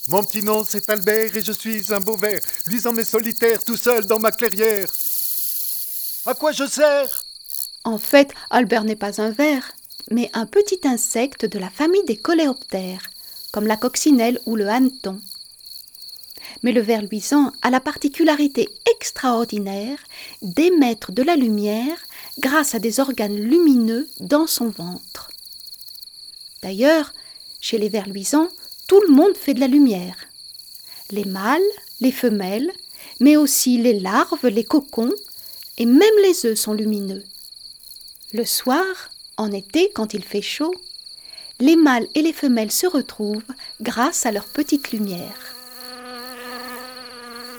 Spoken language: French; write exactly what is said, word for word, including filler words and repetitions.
Mon petit nom c'est Albert et je suis un beau ver, luisant mais solitaire, tout seul dans ma clairière. À quoi je sers? En fait, Albert n'est pas un ver, mais un petit insecte de la famille des coléoptères, comme la coccinelle ou le hanneton. Mais le ver luisant a la particularité extraordinaire d'émettre de la lumière grâce à des organes lumineux dans son ventre. D'ailleurs, chez les vers luisants, tout le monde fait de la lumière. Les mâles, les femelles, mais aussi les larves, les cocons, et même les œufs sont lumineux. Le soir, en été, quand il fait chaud, les mâles et les femelles se retrouvent grâce à leur petite lumière.